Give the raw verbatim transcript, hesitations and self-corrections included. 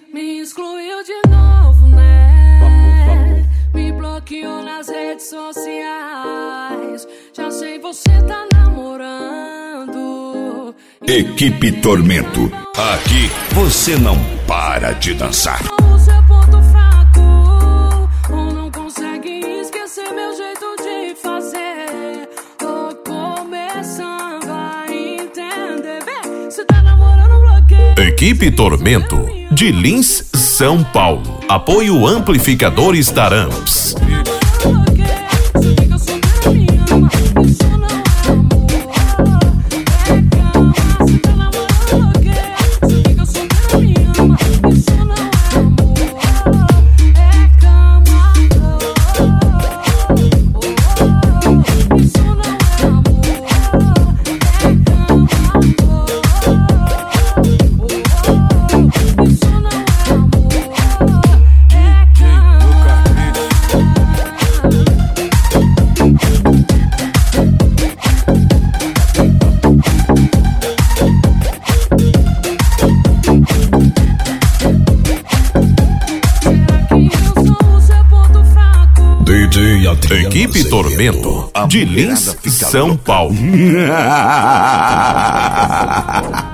Me excluiu de novo, né? Me bloqueou nas redes sociais. Já sei, você tá namorando. Equipe Tormento. Aqui você não para de dançar. O seu ponto fraco, ou não consegue esquecer meu jeito de fazer. Tô começando a entender. Vê, você tá namorando, bloqueio. Equipe Tormento, de Lins, São Paulo. Apoio Amplificadores Taramps. Equipe Tormento, de Lins, São Paulo.